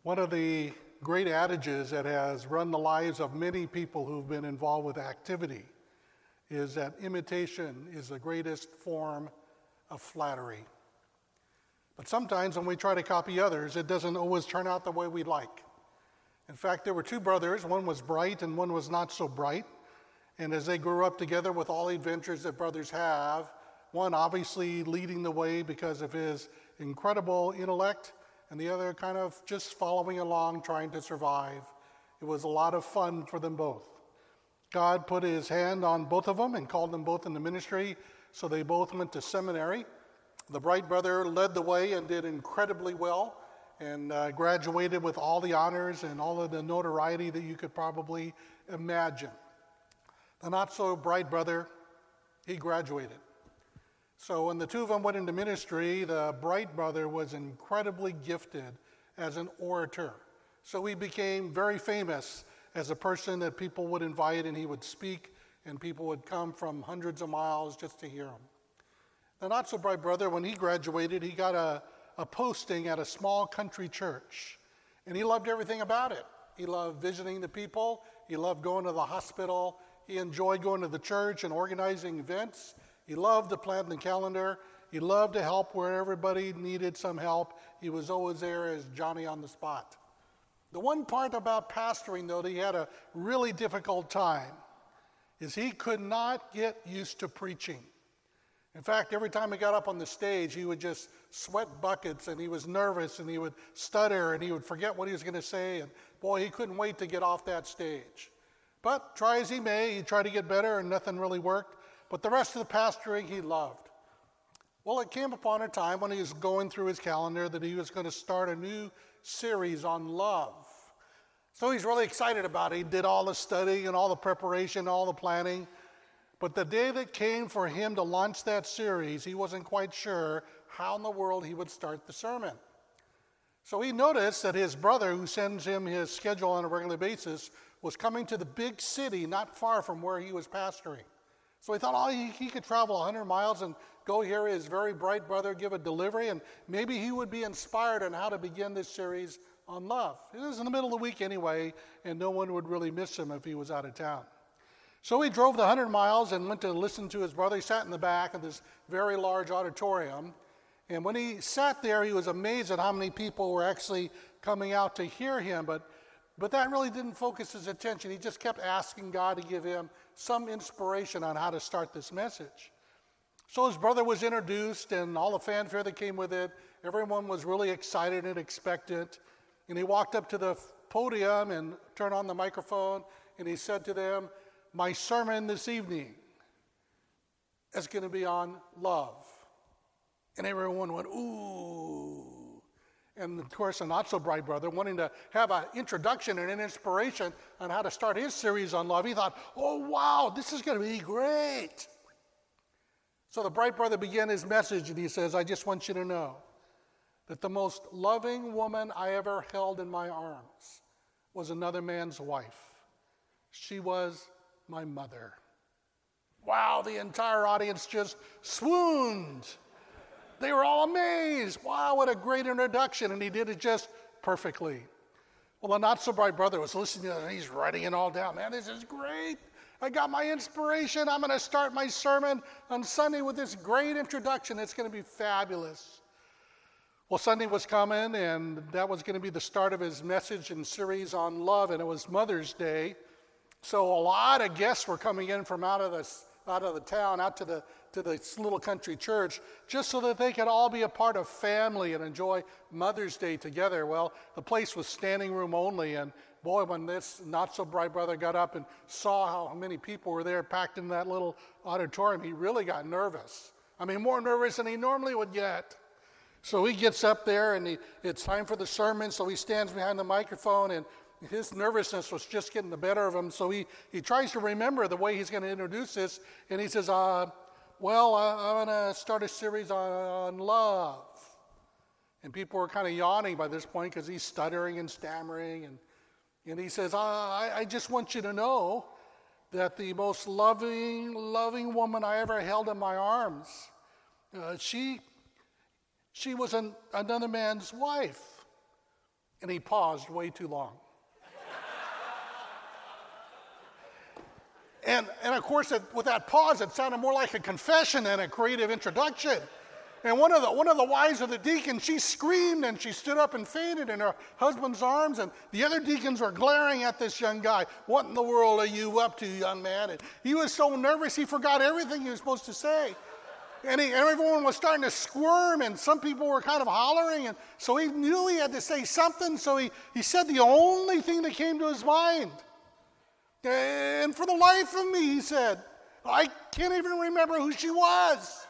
One of the great adages that has run the lives of many people who've been involved with activity is that imitation is the greatest form of flattery. But sometimes when we try to copy others, it doesn't always turn out the way we'd like. In fact, there were two brothers. One was bright and one was not so bright. And as they grew up together with all the adventures that brothers have, one obviously leading the way because of his incredible intellect, and the other kind of just following along, trying to survive. It was a lot of fun for them both. God put his hand on both of them and called them both into ministry, so they both went to seminary. The bright brother led the way and did incredibly well, and graduated with all the honors and all of the notoriety that you could probably imagine. The not so bright brother, he graduated. So when the two of them went into ministry, the bright brother was incredibly gifted as an orator. So he became very famous as a person that people would invite, and he would speak, and people would come from hundreds of miles just to hear him. The not so bright brother, when he graduated, he got a posting at a small country church, and he loved everything about it. He loved visiting the people. He loved going to the hospital. He enjoyed going to the church and organizing events. He loved to plan the calendar. He loved to help where everybody needed some help. He was always there as Johnny on the spot. The one part about pastoring, though, that he had a really difficult time is he could not get used to preaching. In fact, every time he got up on the stage, he would just sweat buckets, and he was nervous, and he would stutter, and he would forget what he was going to say, and boy, he couldn't wait to get off that stage. But try as he may, he tried to get better, and nothing really worked. But the rest of the pastoring he loved. Well, it came upon a time when he was going through his calendar that he was going to start a new series on love. So he's really excited about it. He did all the studying and all the preparation, all the planning. But the day that came for him to launch that series, he wasn't quite sure how in the world he would start the sermon. So he noticed that his brother, who sends him his schedule on a regular basis, was coming to the big city not far from where he was pastoring. So he thought, he could travel 100 miles and go hear his very bright brother give a delivery, and maybe he would be inspired on how to begin this series on love. It was in the middle of the week anyway, and no one would really miss him if he was out of town. So he drove the 100 miles and went to listen to his brother. He sat in the back of this very large auditorium, and when he sat there, he was amazed at how many people were actually coming out to hear him, but that really didn't focus his attention. He just kept asking God to give him some inspiration on how to start this message. So his brother was introduced, and all the fanfare that came with it. Everyone was really excited and expectant. And he walked up to the podium and turned on the microphone, and he said to them, "My sermon this evening is going to be on love." And everyone went, "Ooh." And of course, a not so bright brother, wanting to have an introduction and an inspiration on how to start his series on love, he thought, "Oh, wow, this is going to be great." So the bright brother began his message, and he says, "I just want you to know that the most loving woman I ever held in my arms was another man's wife. She was my mother." Wow, the entire audience just swooned. They were all amazed. Wow, what a great introduction. And he did it just perfectly. Well, the not so bright brother was listening to it, and he's writing it all down. "Man, this is great. I got my inspiration. I'm going to start my sermon on Sunday with this great introduction. It's going to be fabulous." Well, Sunday was coming, and that was going to be the start of his message and series on love, and it was Mother's Day. So a lot of guests were coming in from out of the town, out to this little country church, just so that they could all be a part of family and enjoy Mother's Day together. Well, the place was standing room only, and boy, when this not so bright brother got up and saw how many people were there packed in that little auditorium, he really got nervous. I mean, more nervous than he normally would get. So he gets up there, and it's time for the sermon, so he stands behind the microphone, and his nervousness was just getting the better of him, so he tries to remember the way he's going to introduce this, and he says, I'm going to start a series on love. And people were kind of yawning by this point because he's stuttering and stammering, and he says, I just want you to know that the most loving woman I ever held in my arms, she was another man's wife. And he paused way too long. And of course, with that pause, it sounded more like a confession than a creative introduction. And one of the wives of the deacon, she screamed and she stood up and fainted in her husband's arms. And the other deacons were glaring at this young guy. What in the world are you up to, young man? And he was so nervous, he forgot everything he was supposed to say. And everyone was starting to squirm, and some people were kind of hollering. And so he knew he had to say something, so he said the only thing that came to his mind. And for the life of me, he said, I can't even remember who she was.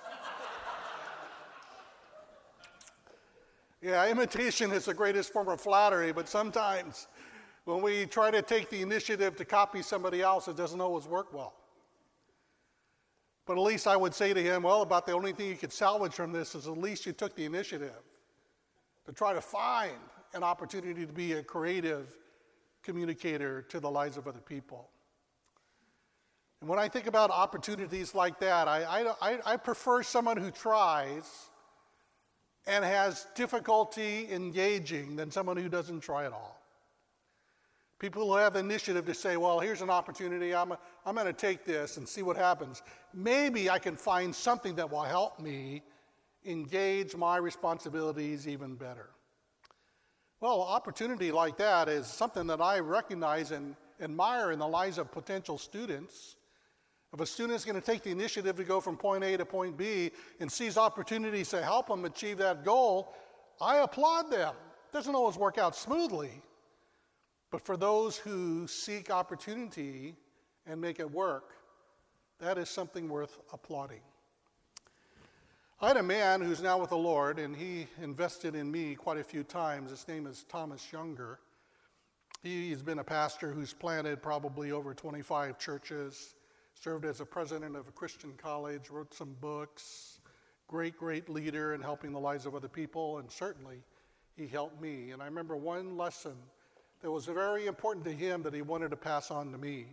Yeah, imitation is the greatest form of flattery, but sometimes when we try to take the initiative to copy somebody else, it doesn't always work well. But at least I would say to him, well, about the only thing you could salvage from this is at least you took the initiative to try to find an opportunity to be a creative communicator to the lives of other people. And when I think about opportunities like that, I prefer someone who tries and has difficulty engaging than someone who doesn't try at all. People who have the initiative to say, well, here's an opportunity, I'm going to take this and see what happens. Maybe I can find something that will help me engage my responsibilities even better. Well, opportunity like that is something that I recognize and admire in the lives of potential students. If a student is going to take the initiative to go from point A to point B and sees opportunities to help them achieve that goal, I applaud them. It doesn't always work out smoothly, but for those who seek opportunity and make it work, that is something worth applauding. I had a man who's now with the Lord, and he invested in me quite a few times. His name is Thomas Younger. He's been a pastor who's planted probably over 25 churches, served as a president of a Christian college, wrote some books, great leader in helping the lives of other people, and certainly he helped me. And I remember one lesson that was very important to him that he wanted to pass on to me.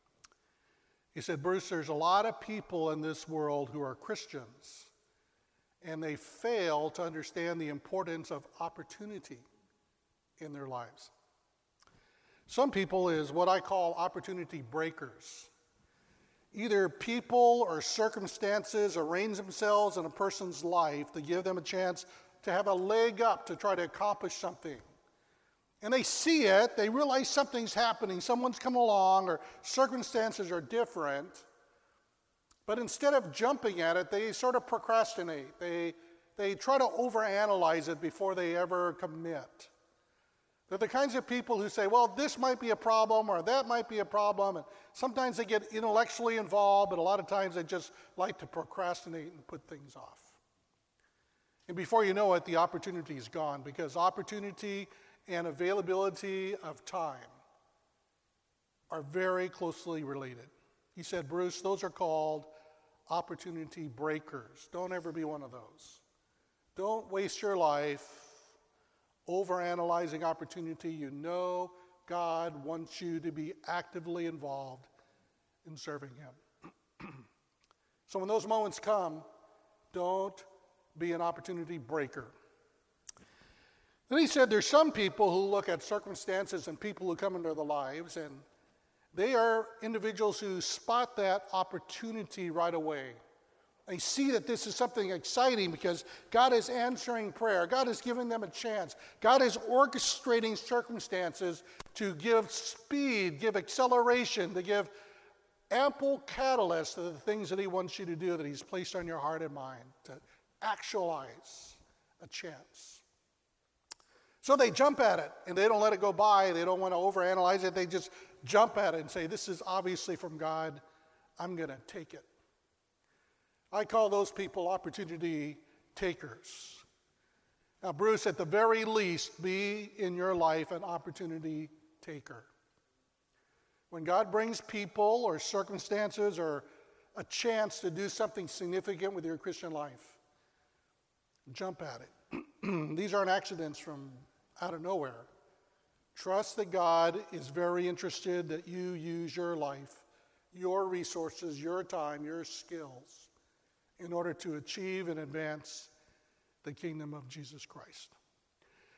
He said, Bruce, there's a lot of people in this world who are Christians, and they fail to understand the importance of opportunity in their lives. Some people is what I call opportunity breakers. Either people or circumstances arrange themselves in a person's life to give them a chance to have a leg up to try to accomplish something. And they see it, they realize something's happening, someone's come along, or circumstances are different. But instead of jumping at it, they sort of procrastinate. They try to overanalyze it before they ever commit. They're the kinds of people who say, well, this might be a problem or that might be a problem. And sometimes they get intellectually involved, but a lot of times they just like to procrastinate and put things off. And before you know it, the opportunity is gone, because opportunity and availability of time are very closely related. He said, Bruce, those are called opportunity breakers. Don't ever be one of those. Don't waste your life overanalyzing opportunity. You know God wants you to be actively involved in serving Him. So when those moments come, don't be an opportunity breaker. Then he said there's some people who look at circumstances and people who come into their lives, and they are individuals who spot that opportunity right away. They see that this is something exciting because God is answering prayer. God is giving them a chance. God is orchestrating circumstances to give speed, give acceleration, to give ample catalyst to the things that He wants you to do, that He's placed on your heart and mind, to actualize a chance. So they jump at it, and they don't let it go by. They don't want to overanalyze it. They just jump at it and say, this is obviously from God. I'm going to take it. I call those people opportunity takers. Now, Bruce, at the very least, be in your life an opportunity taker. When God brings people or circumstances or a chance to do something significant with your Christian life, jump at it. These aren't accidents from out of nowhere. Trust that God is very interested that you use your life, your resources, your time, your skills in order to achieve and advance the kingdom of Jesus Christ.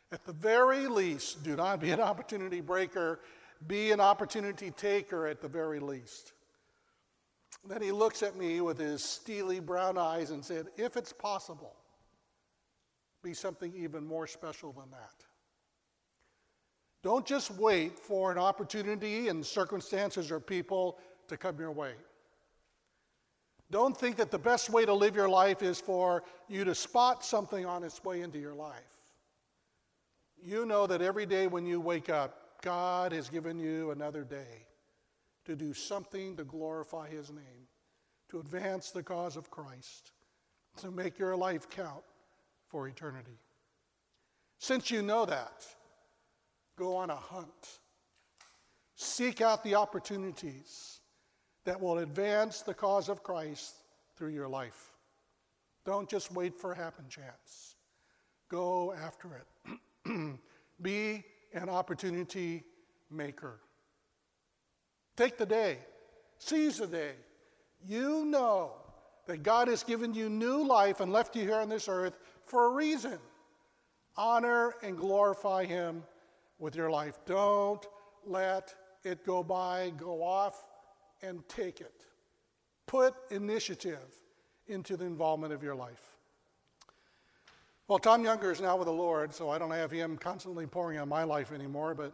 At the very least, do not be an opportunity breaker, be an opportunity taker at the very least. Then he looks at me with his steely brown eyes and said, if it's possible, be something even more special than that. Don't just wait for an opportunity and circumstances or people to come your way. Don't think that the best way to live your life is for you to spot something on its way into your life. You know that every day when you wake up, God has given you another day to do something to glorify his name, to advance the cause of Christ, to make your life count for eternity. Since you know that, go on a hunt. Seek out the opportunities that will advance the cause of Christ through your life. Don't just wait for a happen chance. Go after it. Be an opportunity maker. Take the day. Seize the day. You know that God has given you new life and left you here on this earth for a reason. Honor and glorify him with your life. Don't let it go by, go off, and take it. Put initiative into the involvement of your life. Well, Tom Younger is now with the Lord, so I don't have him constantly pouring on my life anymore, but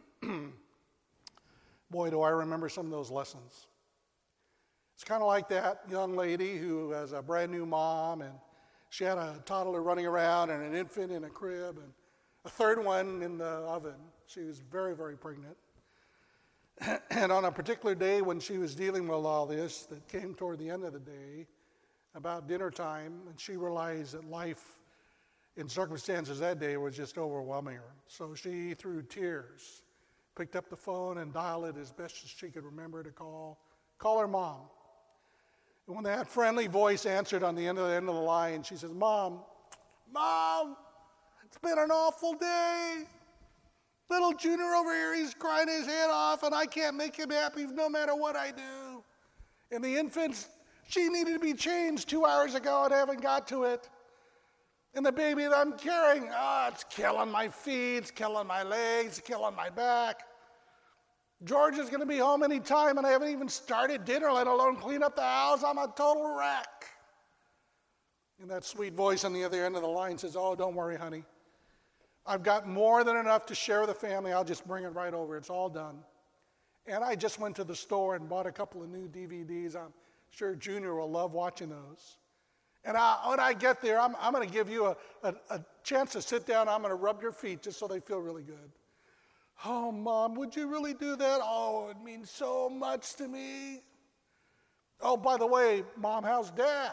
boy, do I remember some of those lessons. It's kind of like that young lady who has a brand new mom, and she had a toddler running around and an infant in a crib and a third one in the oven. She was very, very pregnant. And on a particular day when she was dealing with all this, that came toward the end of the day, about dinner time, and she realized that life in circumstances that day was just overwhelming her. So she, through tears, picked up the phone and dialed it as best as she could remember to call her mom. And when that friendly voice answered on the end of the line, she says, Mom, it's been an awful day. Little Junior over here, he's crying his head off, and I can't make him happy no matter what I do. And the infant, she needed to be changed 2 hours ago and I haven't got to it. And the baby that I'm carrying, it's killing my feet, it's killing my legs, it's killing my back. George is going to be home any time, and I haven't even started dinner, let alone clean up the house. I'm a total wreck. And that sweet voice on the other end of the line says, oh, don't worry, honey. I've got more than enough to share with the family. I'll just bring it right over. It's all done. And I just went to the store and bought a couple of new DVDs. I'm sure Junior will love watching those. And when I get there, I'm going to give you a chance to sit down. I'm going to rub your feet just so they feel really good. Oh, Mom, would you really do that? Oh, it means so much to me. Oh, by the way, Mom, how's Dad?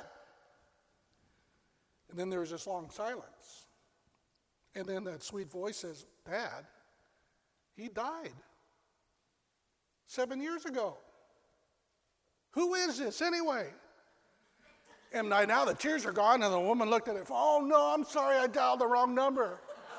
And then there was this long silence. And then that sweet voice says, Dad, he died 7 years ago. Who is this anyway? And now the tears are gone, and the woman looked at it. Oh, no, I'm sorry, I dialed the wrong number.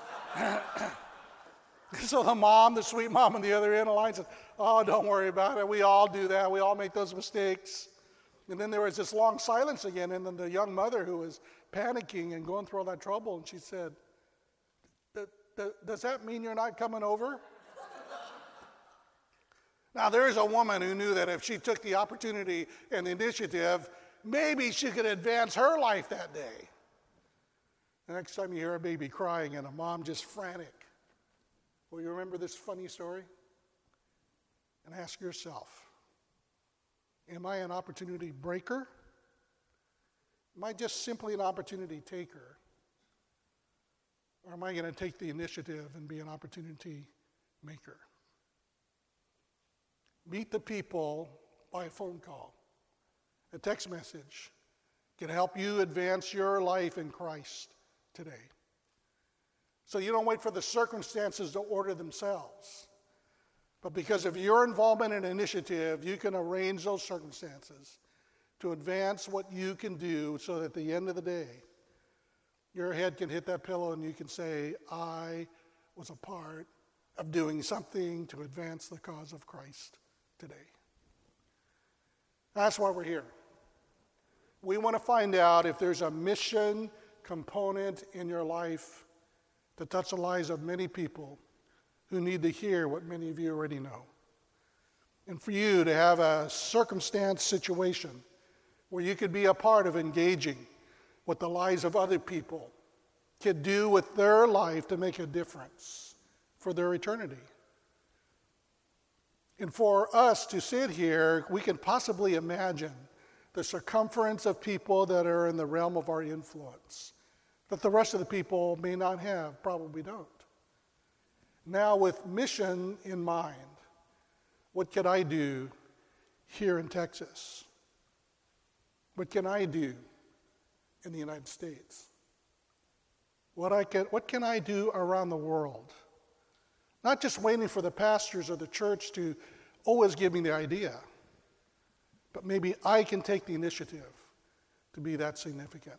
So the mom, the sweet mom on the other end of the line said, oh, don't worry about it. We all do that. We all make those mistakes. And then there was this long silence again, and then the young mother who was panicking and going through all that trouble, and she said, does that mean you're not coming over? Now, there is a woman who knew that if she took the opportunity and the initiative, maybe she could advance her life that day. The next time you hear a baby crying and a mom just frantic, will you remember this funny story? And ask yourself, am I an opportunity breaker? Am I just simply an opportunity taker? Or am I going to take the initiative and be an opportunity maker? Meet the people by a phone call. A text message can help you advance your life in Christ today. So you don't wait for the circumstances to order themselves. But because of your involvement and initiative, you can arrange those circumstances to advance what you can do so that at the end of the day, your head can hit that pillow and you can say, I was a part of doing something to advance the cause of Christ today. That's why we're here. We want to find out if there's a mission component in your life to touch the lives of many people who need to hear what many of you already know. And for you to have a circumstance situation where you could be a part of engaging what the lives of other people could do with their life to make a difference for their eternity. And for us to sit here, we can possibly imagine the circumference of people that are in the realm of our influence that the rest of the people may not have, probably don't. Now, with mission in mind, what can I do here in Texas? What can I do in the United States? What can I do around the world? Not just waiting for the pastors or the church to always give me the idea, but maybe I can take the initiative to be that significant.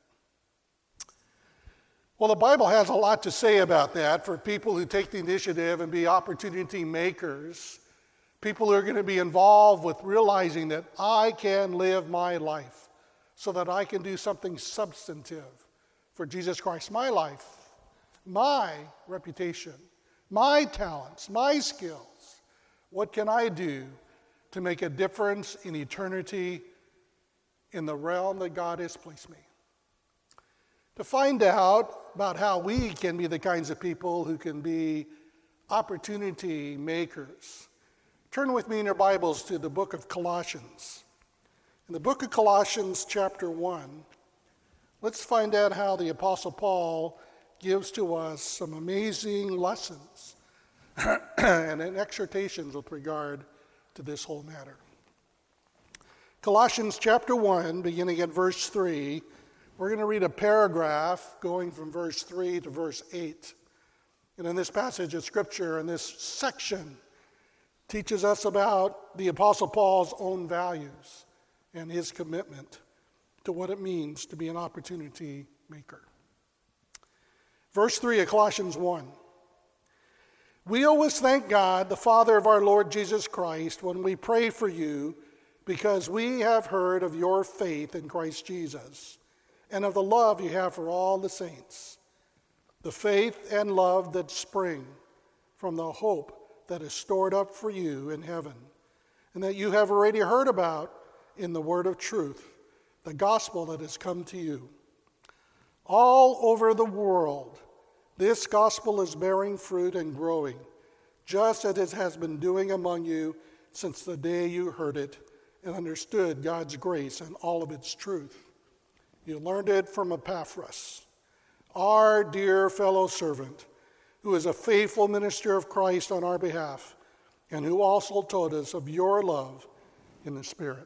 Well, the Bible has a lot to say about that for people who take the initiative and be opportunity makers, people who are going to be involved with realizing that I can live my life so that I can do something substantive for Jesus Christ. My life, my reputation, my talents, my skills. What can I do to make a difference in eternity in the realm that God has placed me? To find out about how we can be the kinds of people who can be opportunity makers, turn with me in your Bibles to the book of Colossians. In the book of Colossians, chapter 1, let's find out how the Apostle Paul gives to us some amazing lessons and exhortations with regard to this whole matter. Colossians chapter 1, beginning at verse 3, we're going to read a paragraph going from verse 3 to verse 8. And in this passage of Scripture, in this section, teaches us about the Apostle Paul's own values and his commitment to what it means to be an opportunity maker. Verse 3 of Colossians 1. We always thank God, the Father of our Lord Jesus Christ, when we pray for you, because we have heard of your faith in Christ Jesus and of the love you have for all the saints, the faith and love that spring from the hope that is stored up for you in heaven, and that you have already heard about in the word of truth, the gospel that has come to you. All over the world, this gospel is bearing fruit and growing, just as it has been doing among you since the day you heard it and understood God's grace and all of its truth. You learned it from Epaphras, our dear fellow servant, who is a faithful minister of Christ on our behalf, and who also told us of your love in the Spirit.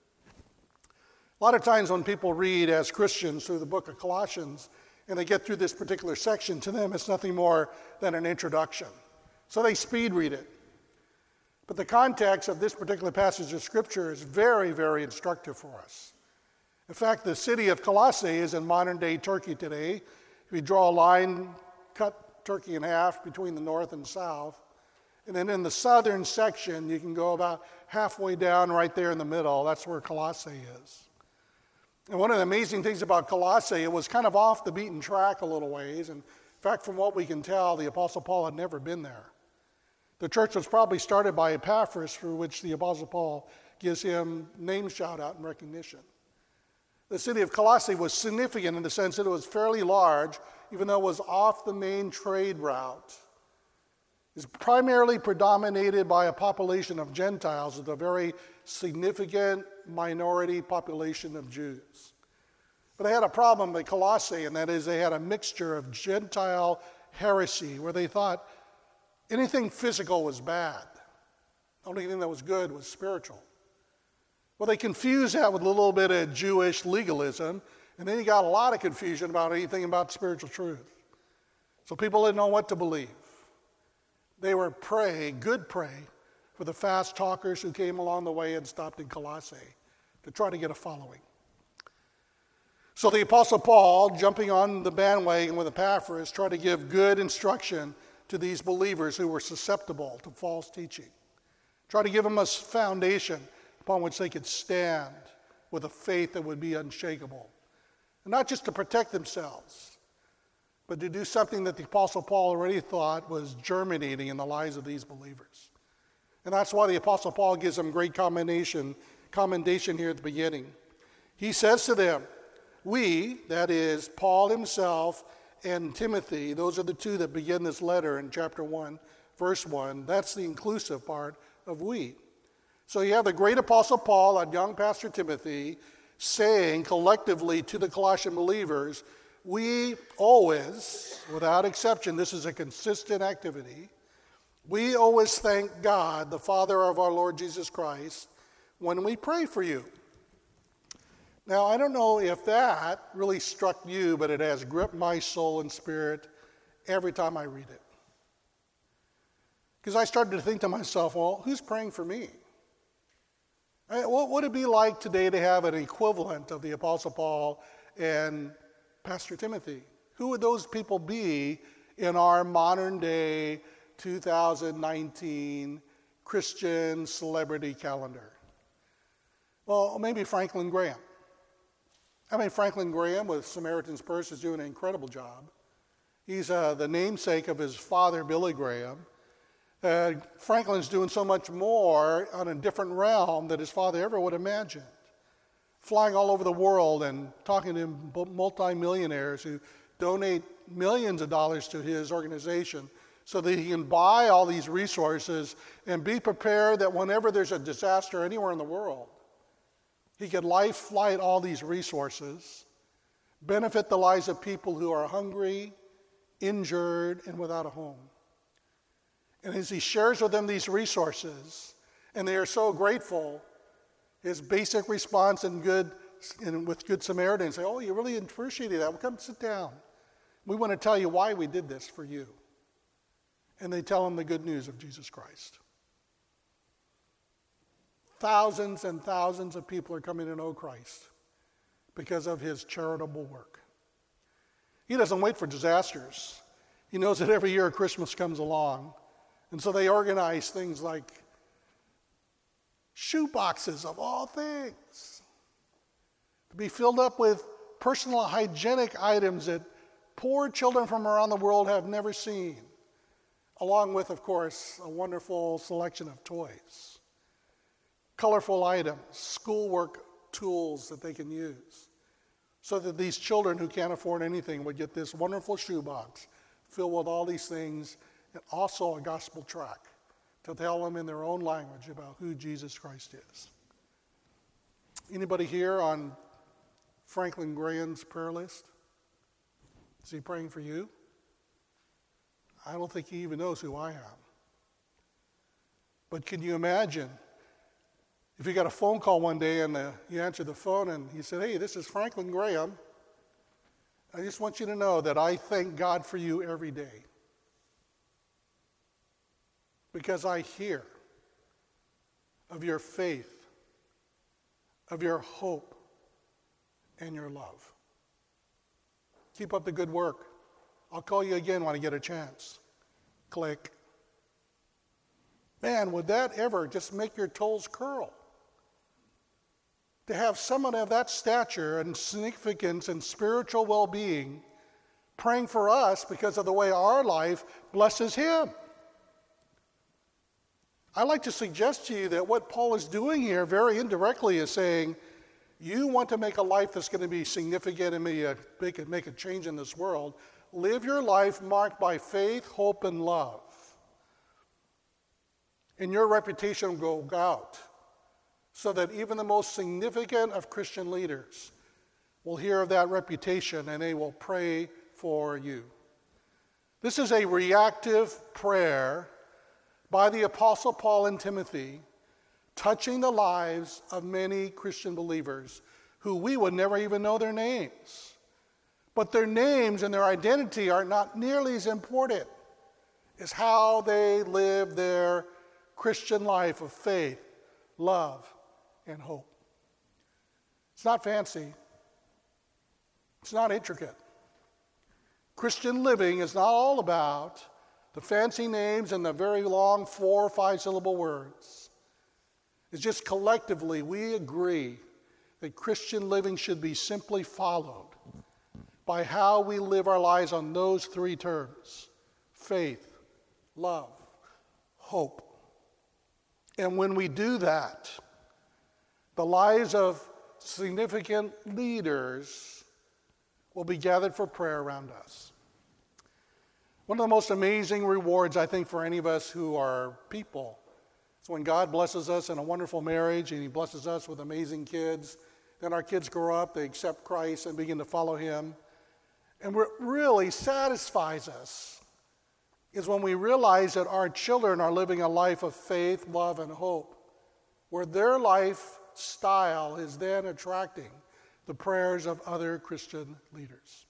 A lot of times when people read as Christians through the book of Colossians, and they get through this particular section, to them it's nothing more than an introduction. So they speed read it. But the context of this particular passage of Scripture is very, very instructive for us. In fact, the city of Colossae is in modern-day Turkey today. If you draw a line, cut Turkey in half between the north and south, and then in the southern section, you can go about halfway down right there in the middle. That's where Colossae is. And one of the amazing things about Colossae, it was kind of off the beaten track a little ways. And in fact, from what we can tell, the Apostle Paul had never been there. The church was probably started by Epaphras, through which the Apostle Paul gives him name shout-out and recognition. The city of Colossae was significant in the sense that it was fairly large, even though it was off the main trade route. It was primarily predominated by a population of Gentiles with a very significant minority population of Jews. But they had a problem at Colossae, and that is they had a mixture of Gentile heresy where they thought anything physical was bad. The only thing that was good was spiritual. Well, they confused that with a little bit of Jewish legalism, and then you got a lot of confusion about anything about spiritual truth. So people didn't know what to believe. They were good prey for the fast talkers who came along the way and stopped in Colossae to try to get a following. So the Apostle Paul, jumping on the bandwagon with Epaphras, tried to give good instruction to these believers who were susceptible to false teaching. Try to give them a foundation upon which they could stand with a faith that would be unshakable. And not just to protect themselves, but to do something that the Apostle Paul already thought was germinating in the lives of these believers. And that's why the Apostle Paul gives them great commendation here at the beginning. He says to them, we, that is, Paul himself and Timothy, those are the two that begin this letter in chapter 1, verse 1. That's the inclusive part of we. So you have the great Apostle Paul and young Pastor Timothy saying collectively to the Colossian believers, we always, without exception, this is a consistent activity, we always thank God, the Father of our Lord Jesus Christ, when we pray for you. Now, I don't know if that really struck you, but it has gripped my soul and spirit every time I read it. Because I started to think to myself, well, who's praying for me? What would it be like today to have an equivalent of the Apostle Paul and Pastor Timothy? Who would those people be in our modern day 2019 Christian celebrity calendar? Well, maybe Franklin Graham. Franklin Graham with Samaritan's Purse is doing an incredible job. He's the namesake of his father, Billy Graham. Franklin's doing so much more on a different realm than his father ever would have imagined. Flying all over the world and talking to multimillionaires who donate millions of dollars to his organization so that he can buy all these resources and be prepared that whenever there's a disaster anywhere in the world, he can life flight all these resources, benefit the lives of people who are hungry, injured, and without a home. And as he shares with them these resources, and they are so grateful, his basic response with Good Samaritan say, oh, you really appreciated that. Well, come sit down. We want to tell you why we did this for you. And they tell him the good news of Jesus Christ. Thousands and thousands of people are coming to know Christ because of his charitable work. He doesn't wait for disasters. He knows that every year Christmas comes along. And so they organize things like shoe boxes of all things to be filled up with personal hygienic items that poor children from around the world have never seen, along with, of course, a wonderful selection of toys, colorful items, schoolwork tools that they can use, so that these children who can't afford anything would get this wonderful shoebox filled with all these things, and also a gospel tract to tell them in their own language about who Jesus Christ is. Anybody here on Franklin Graham's prayer list? Is he praying for you? I don't think he even knows who I am. But can you imagine if you got a phone call one day and you answered the phone and he said, hey, this is Franklin Graham. I just want you to know that I thank God for you every day, because I hear of your faith, of your hope, and your love. Keep up the good work. I'll call you again when I get a chance. Click. Man, would that ever just make your toes curl? To have someone of that stature and significance and spiritual well-being praying for us because of the way our life blesses him. I'd like to suggest to you that what Paul is doing here very indirectly is saying, you want to make a life that's going to be significant and make a change in this world, live your life marked by faith, hope, and love. And your reputation will go out so that even the most significant of Christian leaders will hear of that reputation and they will pray for you. This is a reactive prayer by the Apostle Paul and Timothy, touching the lives of many Christian believers who we would never even know their names. But their names and their identity are not nearly as important as how they live their Christian life of faith, love, and hope. It's not fancy. It's not intricate. Christian living is not all about the fancy names and the very long 4 or 5 syllable words. It's just collectively we agree that Christian living should be simply followed by how we live our lives on those three terms: faith, love, hope. And when we do that, the lives of significant leaders will be gathered for prayer around us. One of the most amazing rewards, I think, for any of us who are people is when God blesses us in a wonderful marriage and He blesses us with amazing kids. Then our kids grow up, they accept Christ and begin to follow Him. And what really satisfies us is when we realize that our children are living a life of faith, love, and hope, where their lifestyle is then attracting the prayers of other Christian leaders.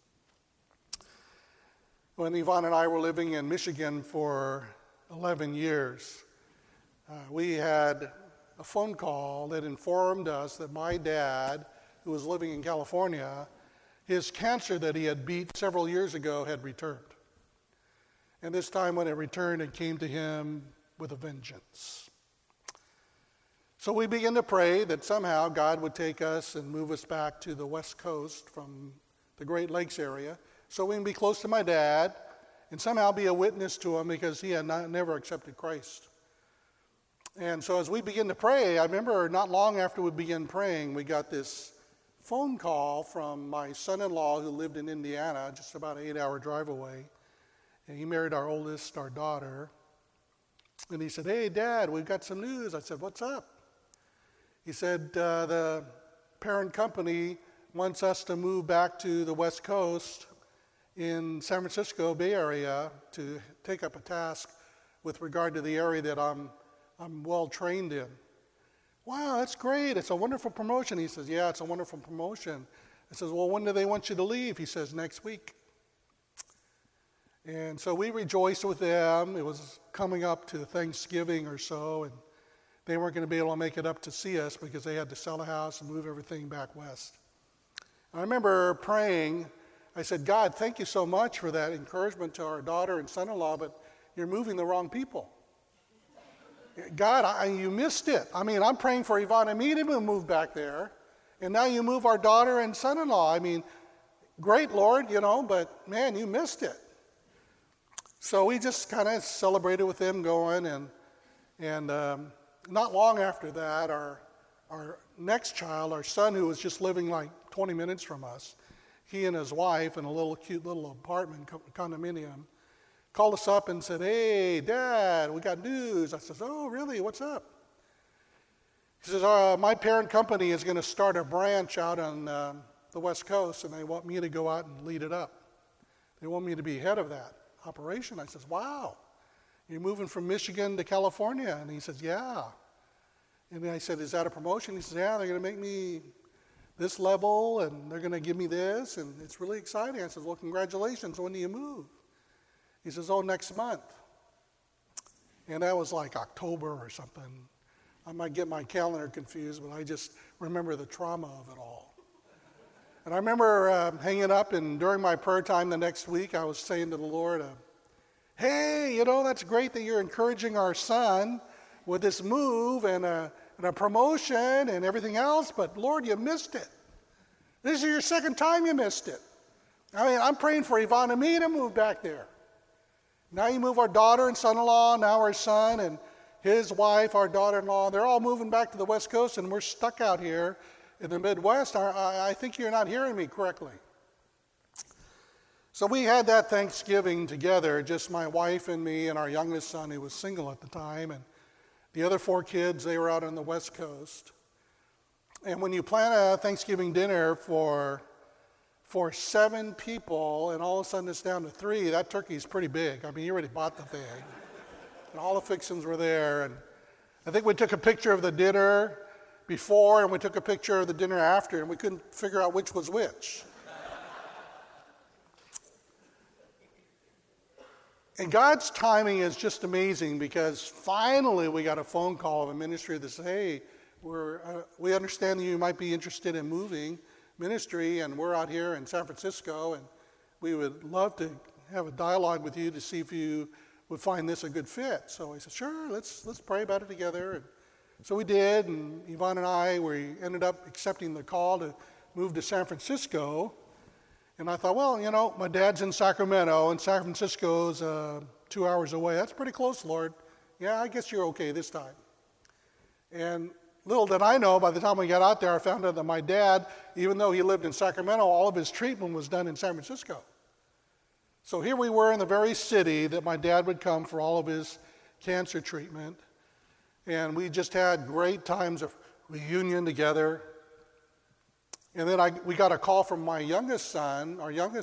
When Yvonne and I were living in Michigan for 11 years, we had a phone call that informed us that my dad, who was living in California, his cancer that he had beat several years ago had returned. And this time when it returned, it came to him with a vengeance. So we began to pray that somehow God would take us and move us back to the West Coast from the Great Lakes area so we can be close to my dad and somehow be a witness to him because he had never accepted Christ. And so as we began to pray, I remember not long after we began praying, we got this phone call from my son-in-law who lived in Indiana, just about an 8-hour drive away. And he married our oldest, our daughter. And he said, "Hey, Dad, we've got some news." I said, "What's up?" He said, "The parent company wants us to move back to the West Coast in San Francisco Bay Area to take up a task with regard to the area that I'm well trained in." "Wow, that's great. It's a wonderful promotion." He says, "Yeah, it's a wonderful promotion." I says, "Well, when do they want you to leave?" He says, "Next week." And so we rejoiced with them. It was coming up to Thanksgiving or so, and they weren't going to be able to make it up to see us because they had to sell a house and move everything back west. I remember praying. I said, "God, thank you so much for that encouragement to our daughter and son-in-law, but you're moving the wrong people. God, you missed it. I mean, I'm praying for Yvonne and me to move back there, and now you move our daughter and son-in-law. I mean, great, Lord, but man, you missed it." So we just kind of celebrated with them going, and not long after that, our next child, our son, who was just living like 20 minutes from us, he and his wife in a cute little apartment condominium, called us up and said, "Hey, Dad, we got news." I said, "Oh, really? What's up?" He says, "My parent company is going to start a branch out on the West Coast, and they want me to go out and lead it up. They want me to be head of that operation." I says, "Wow, you're moving from Michigan to California?" And he says, "Yeah." And then I said, "Is that a promotion?" He says, "Yeah, they're going to make me this level, and they're going to give me this, and it's really exciting." I said, "Well, congratulations. When do you move?" He says, "Oh, next month." And that was like October or something. I might get my calendar confused, but I just remember the trauma of it all. And I remember hanging up, and during my prayer time the next week, I was saying to the Lord, "Hey, that's great that you're encouraging our son with this move and a promotion and everything else, but Lord, you missed it. This is your second time you missed it. I mean, I'm praying for Yvonne and me to move back there. Now you move our daughter and son-in-law, now our son and his wife, our daughter-in-law, they're all moving back to the West Coast, and we're stuck out here in the Midwest. I think you're not hearing me correctly." So we had that Thanksgiving together, just my wife and me and our youngest son, who was single at the time, and the other 4 kids, they were out on the West Coast. And when you plan a Thanksgiving dinner for 7 people, and all of a sudden it's down to 3, that turkey's pretty big. I mean, you already bought the thing. And all the fixings were there. And I think we took a picture of the dinner before, and we took a picture of the dinner after, and we couldn't figure out which was which. And God's timing is just amazing, because finally we got a phone call of a ministry that said, "Hey, we understand that you might be interested in moving ministry, and we're out here in San Francisco, and we would love to have a dialogue with you to see if you would find this a good fit." So I said, "Sure, let's pray about it together." And so we did, and Yvonne and I, we ended up accepting the call to move to San Francisco. And I thought, well, my dad's in Sacramento, and San Francisco's 2 hours away. That's pretty close, Lord. Yeah, I guess you're okay this time. And little did I know, by the time we got out there, I found out that my dad, even though he lived in Sacramento, all of his treatment was done in San Francisco. So here we were in the very city that my dad would come for all of his cancer treatment. And we just had great times of reunion together. And then we got a call from our youngest son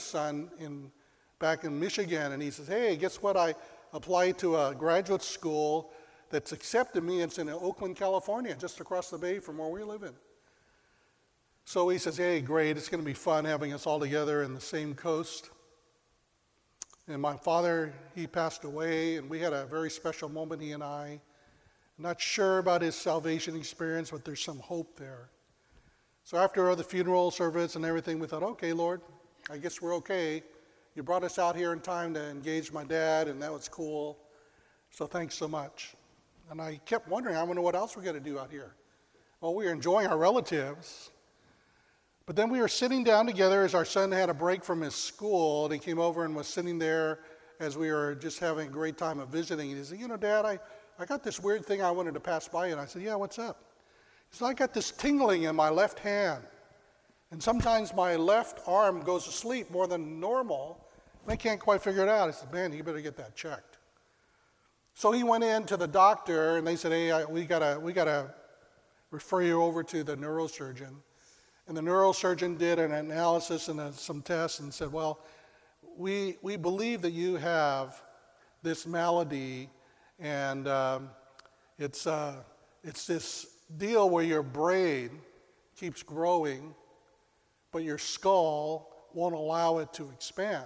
back in Michigan, and he says, hey, guess what? I applied to a graduate school that's accepted me. It's in Oakland, California, just across the bay from where we live in. So he says, hey, great, it's going to be fun having us all together in the same coast. And my father, he passed away, and we had a very special moment, he and I. Not sure about his salvation experience, but there's some hope there. So after the funeral service and everything, we thought, okay, Lord, I guess we're okay. You brought us out here in time to engage my dad, and that was cool. So thanks so much. And I kept wondering, I wonder what else we're going to do out here. Well, we were enjoying our relatives. But then we were sitting down together as our son had a break from his school, and he came over and was sitting there as we were just having a great time of visiting. And he said, Dad, I got this weird thing I wanted to pass by you. And I said, yeah, what's up? He said, I got this tingling in my left hand. And sometimes my left arm goes to sleep more than normal, and I can't quite figure it out. I said, man, you better get that checked. So he went in to the doctor, and they said, hey, we gotta refer you over to the neurosurgeon. And the neurosurgeon did an analysis and some tests and said, well, we believe that you have this malady, and it's this deal where your brain keeps growing, but your skull won't allow it to expand.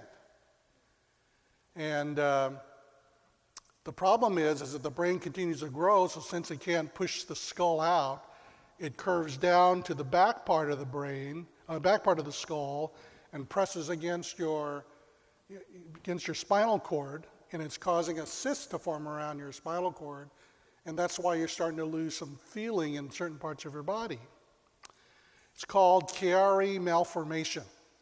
And the problem is that the brain continues to grow, so since it can't push the skull out, it curves down to the back part of the brain, back part of the skull, and presses against your spinal cord, and it's causing a cyst to form around your spinal cord, and that's why you're starting to lose some feeling in certain parts of your body. It's called Chiari malformation.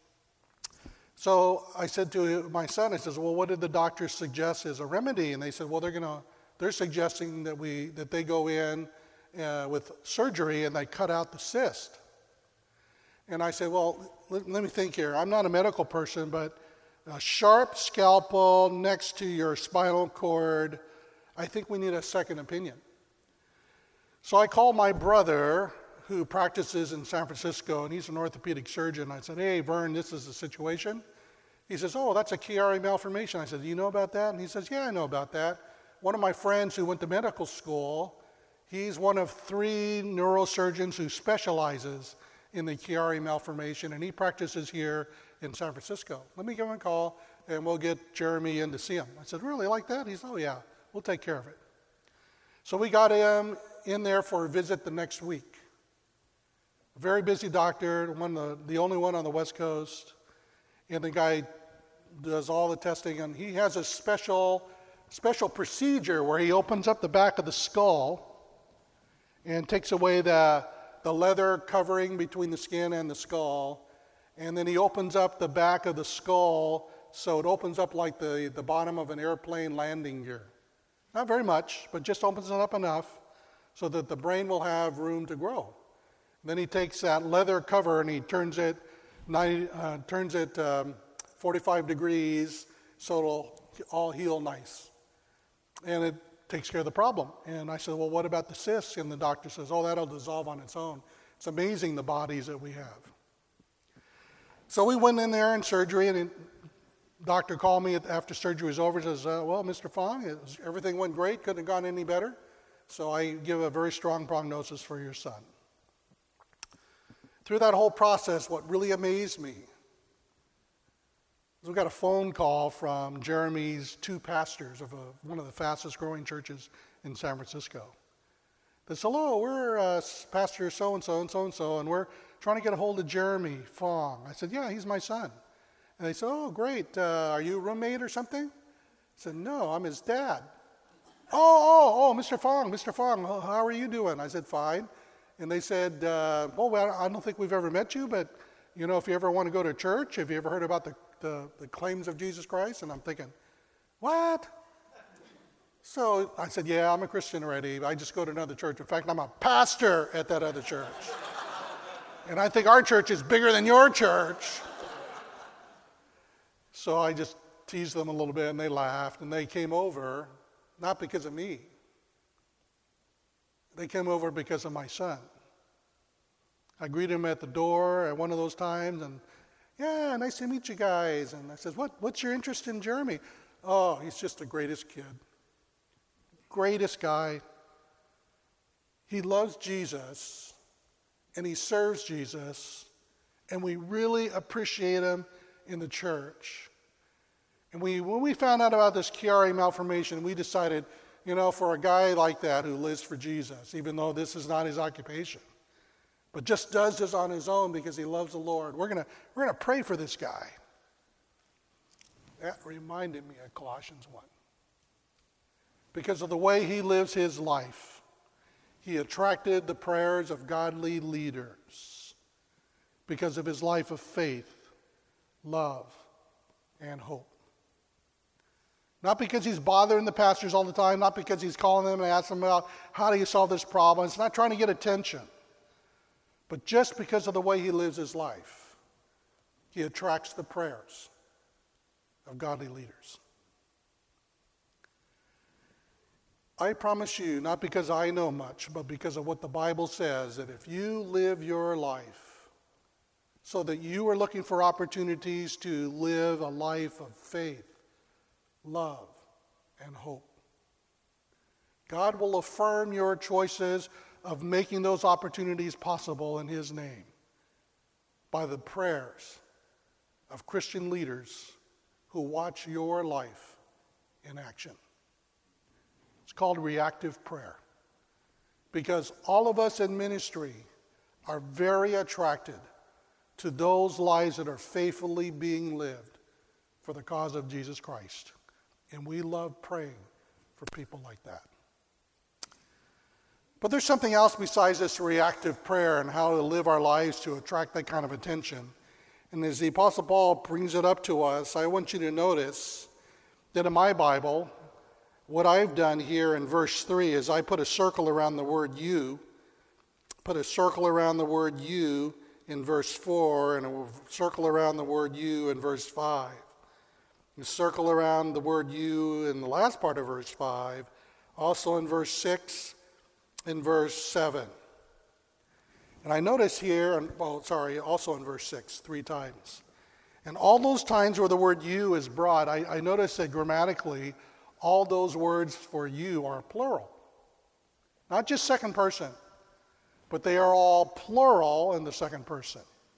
So I said to my son, I says, well, what did the doctor suggest as a remedy? And they said, well, they're suggesting that they go in with surgery and they cut out the cyst. And I said, well, let me think here. I'm not a medical person, but a sharp scalpel next to your spinal cord, I think we need a second opinion. So I called my brother, who practices in San Francisco, and he's an orthopedic surgeon. I said, hey, Vern, this is the situation. He says, oh, that's a Chiari malformation. I said, do you know about that? And he says, yeah, I know about that. One of my friends who went to medical school, he's one of 3 neurosurgeons who specializes in the Chiari malformation, and he practices here in San Francisco. Let me give him a call, and we'll get Jeremy in to see him. I said, really, like that? He said, oh, yeah, we'll take care of it. So we got him in there for a visit the next week. A very busy doctor, the only one on the West Coast, and the guy does all the testing, and he has a special procedure where he opens up the back of the skull and takes away the leather covering between the skin and the skull, and then he opens up the back of the skull so it opens up like the bottom of an airplane landing gear. Not very much, but just opens it up enough so that the brain will have room to grow. Then he takes that leather cover and he turns it 45 degrees so it'll all heal nice. And it takes care of the problem. And I said, well, what about the cysts? And the doctor says, oh, that'll dissolve on its own. It's amazing the bodies that we have. So we went in there in surgery, and the doctor called me after surgery was over and says, well, Mr. Fong, everything went great, couldn't have gone any better. So I give a very strong prognosis for your son. Through that whole process, what really amazed me is we got a phone call from Jeremy's 2 pastors of one of the fastest growing churches in San Francisco. They said, hello, we're Pastor so-and-so and so-and-so, and we're trying to get a hold of Jeremy Fong. I said, yeah, he's my son. And they said, oh, great. Are you a roommate or something? I said, no, I'm his dad. Oh, Mr. Fong, how are you doing? I said, fine. And they said, I don't think we've ever met you, but if you ever want to go to church, have you ever heard about the claims of Jesus Christ? And I'm thinking, what? So I said, yeah, I'm a Christian already. I just go to another church. In fact, I'm a pastor at that other church. And I think our church is bigger than your church. So I just teased them a little bit, and they laughed, and they came over, not because of me. They came over because of my son. I greeted him at the door at one of those times, and, yeah, nice to meet you guys. And I said, what's your interest in Jeremy? Oh, he's just the greatest kid. Greatest guy. He loves Jesus, and he serves Jesus, and we really appreciate him in the church. And when we found out about this Chiari malformation, we decided, for a guy like that who lives for Jesus, even though this is not his occupation, but just does this on his own because he loves the Lord, we're gonna pray for this guy. That reminded me of Colossians 1. Because of the way he lives his life, he attracted the prayers of godly leaders because of his life of faith, love, and hope. Not because he's bothering the pastors all the time, not because he's calling them and asking them about how do you solve this problem. It's not trying to get attention. But just because of the way he lives his life, he attracts the prayers of godly leaders. I promise you, not because I know much, but because of what the Bible says, that if you live your life so that you are looking for opportunities to live a life of faith, love, and hope, God will affirm your choices of making those opportunities possible in His name by the prayers of Christian leaders who watch your life in action. It's called reactive prayer because all of us in ministry are very attracted to those lives that are faithfully being lived for the cause of Jesus Christ. And we love praying for people like that. But there's something else besides this reactive prayer and how to live our lives to attract that kind of attention. And as the Apostle Paul brings it up to us, I want you to notice that in my Bible, what I've done here in verse 3 is I put a circle around the word you, put a circle around the word you in verse 4, and a circle around the word you in verse 5. A circle around the word you in the last part of verse 5, also in verse 6, in verse 7. And I notice here, also in verse 6, 3 times. And all those times where the word you is brought, I notice that grammatically, all those words for you are plural. Not just second person, but they are all plural in the second person.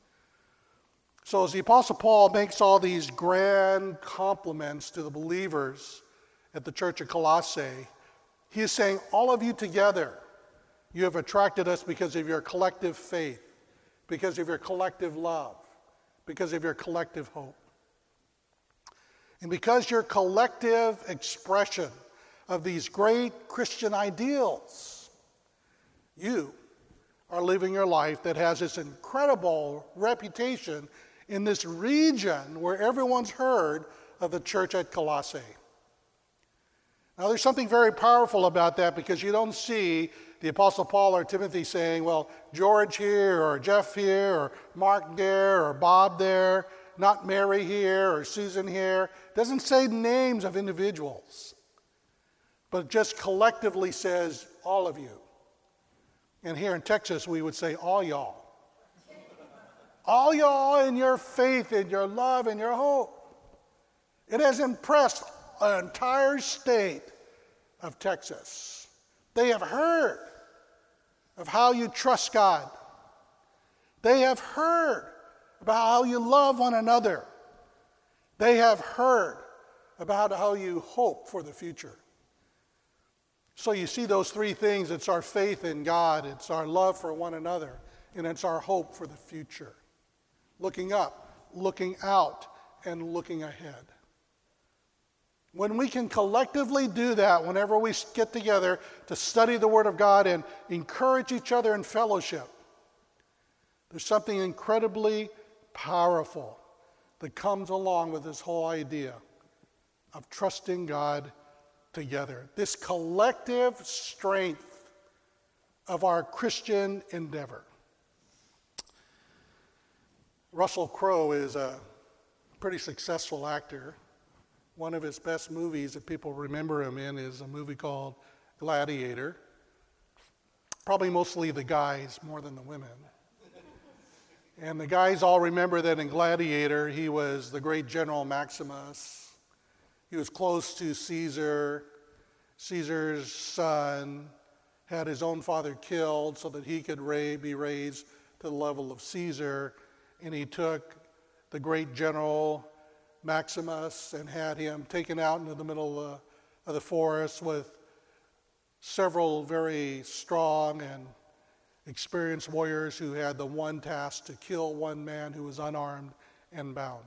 So as the Apostle Paul makes all these grand compliments to the believers at the church of Colossae, he is saying, all of you together, you have attracted us because of your collective faith, because of your collective love, because of your collective hope. And because your collective expression of these great Christian ideals, you are living your life that has this incredible reputation in this region where everyone's heard of the church at Colossae. Now, there's something very powerful about that because you don't see the Apostle Paul or Timothy saying, well, George here, or Jeff here, or Mark there, or Bob there, not Mary here, or Susan here. It doesn't say names of individuals, but just collectively says all of you. And here in Texas, we would say all y'all. All y'all in your faith, in your love, and your hope. It has impressed an entire state of Texas. They have heard of how you trust God. They have heard about how you love one another. They have heard about how you hope for the future. So you see those 3 things. It's our faith in God, it's our love for one another, and it's our hope for the future. Looking up, looking out, and looking ahead. When we can collectively do that, whenever we get together to study the Word of God and encourage each other in fellowship, there's something incredibly powerful that comes along with this whole idea of trusting God together. This collective strength of our Christian endeavor. Russell Crowe is a pretty successful actor. One of his best movies that people remember him in is a movie called Gladiator. Probably mostly the guys more than the women. And the guys all remember that in Gladiator, he was the great General Maximus. He was close to Caesar. Caesar's son had his own father killed so that he could be raised to the level of Caesar. And he took the great General Maximus and had him taken out into the middle of the forest with several very strong and experienced warriors who had the one task to kill one man who was unarmed and bound.